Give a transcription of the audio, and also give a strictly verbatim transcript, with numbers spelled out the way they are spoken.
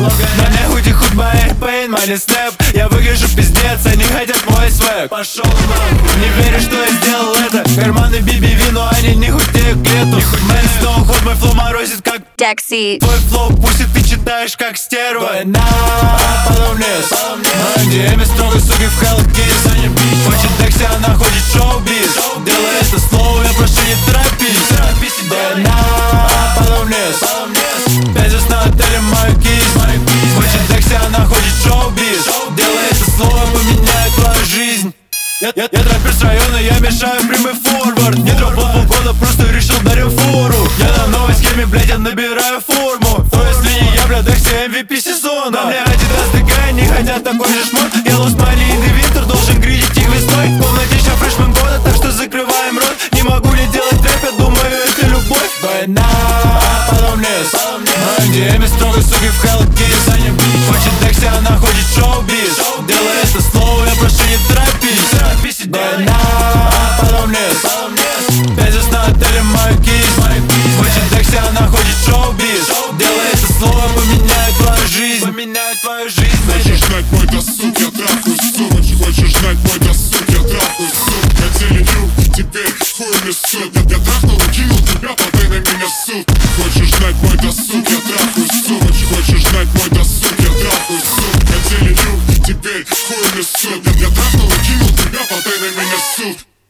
На мне худи худ моих пейн, money snap. Я выгляжу пиздец, они хотят мой свэг. Пошел нахуй. Не верю, что я сделал это. Карманы биби вину, они не худеют к лету. Мэн снова ход, мой флоу морозит как Декси. твой флоу пустит, ты читаешь как стерва. Война, потом лес. На ди эме строго, суки, в Hell Kiss. Хочет Декси, она хочет шоу-биз. Делай это слово, я прошу не торопись. Война, потом лес. Пять звезд на отеле, мой киз. Хочет Декси, она хочет шоу-биз. Делай это слово, поменяет твою жизнь. Я, я, я трэпер с района, я мешаю прямой форвард. Не дропал полгода, просто решил дарю фору. Я на новой схеме, блядь, я набираю форму. То есть линии, я, бля, Декси, эм ви пи сезона. На мне Adidas ДК, не хотят такой же шмот. Я lost money in the winter, должен гридить их весной. В комнате ща фрешмен года, так что закрываем рот. Не могу ли делать рэп, я думаю, это любовь. Война, потом лес. На ди эме строго, суки, в Hell Kiss. Хочет Декси, она хочет шоу-биз. Делай это слово, я прошу не торопись. Война, потом лес. Пять звезд на отеле, мой киз. Хочет Декси, она хочет шоу-биз. Делай это слово, поменяет твою жизнь. Поменяет твою жизнь. Можешь знать мой досуг.